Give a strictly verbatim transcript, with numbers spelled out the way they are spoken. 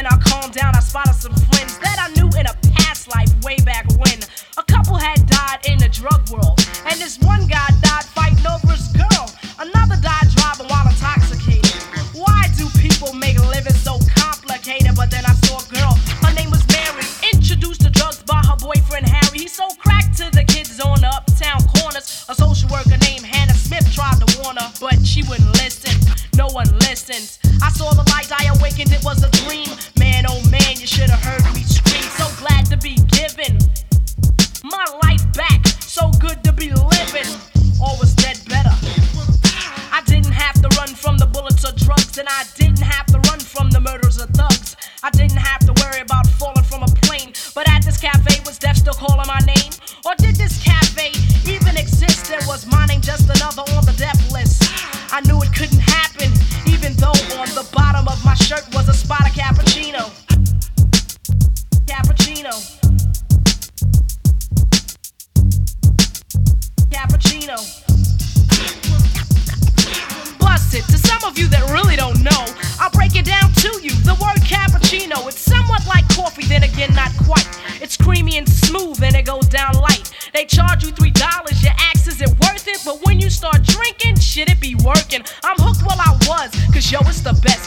when I calmed down, I spotted some friends that I knew in a past life way back when. A couple had died in the drug world, and this one guy died fighting over his girl. Another died driving while intoxicated. Why do people make living so complicated? But then I saw a girl, her name was Mary, introduced to drugs by her boyfriend Harry. He sold crack to the kids on the uptown corners. A social worker named Hannah Smith tried to warn her, but she wouldn't listen. No one listens. I saw the light, I awakened, it was a dream. Man, oh man, you should have heard me scream. So glad to be given my life back, so good to be living. All was dead better. I didn't have to run from the bullets or drugs, and I didn't have to run from the murders of thugs. I didn't have to worry about falling from a plane, but at this cafe was death still calling my name? Or did this cafe even exist? There was my name just another on the death list. I knew it couldn't happen, even though on the bottom of my shirt was a spot of cappuccino. Cappuccino. Cappuccino. Bust it. To some of you that really don't know, I'll break it down to you. The word cappuccino, it's somewhat like coffee, then again not quite. It's creamy and smooth and it goes down light. They charge you three dollars, your axe, is it worth it? But when you start drinking, shit, it be working. I'm hooked while I was, cause yo, it's the best.